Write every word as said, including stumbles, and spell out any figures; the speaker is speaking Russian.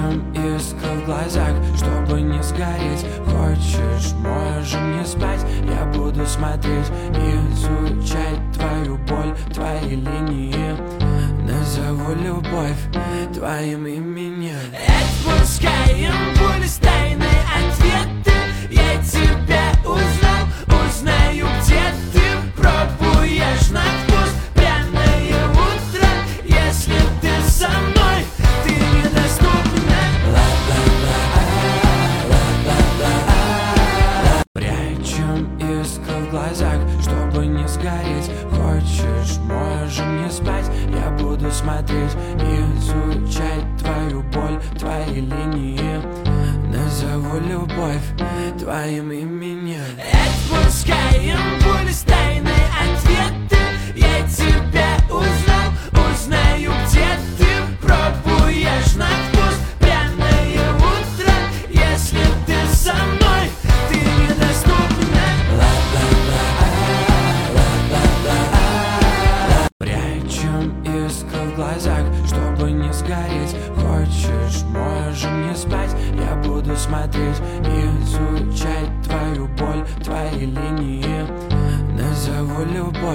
Прячем искры в глазах, чтобы не сгореть. Хочешь, можем не спать. Я буду смотреть, изучать твою боль, твои линии. Назову любовь твоим именем. Отпускаем пули с тайной ответы. Я тебя узнал, узнаю, где ты. Пробуешь на вкус пряное утро. Если ты со мной, ты недоступна. Прячем искры в глазах, чтобы не сгореть. Хочешь, можем не спать. Я буду смотреть, изучать твою боль, твои линии. Назову любовь твоим именем. Отпускаем пули с тайной ответы. Я тебя узнал, узнаю, где ты. Пробуешь на вкус пряное утро. Если ты со мной, ты недоступна. Прячем искры в глазах, чтобы не сгореть. Хочешь, можем не спать. Я буду смотреть, изучать твою боль, твои линии. Назову любовь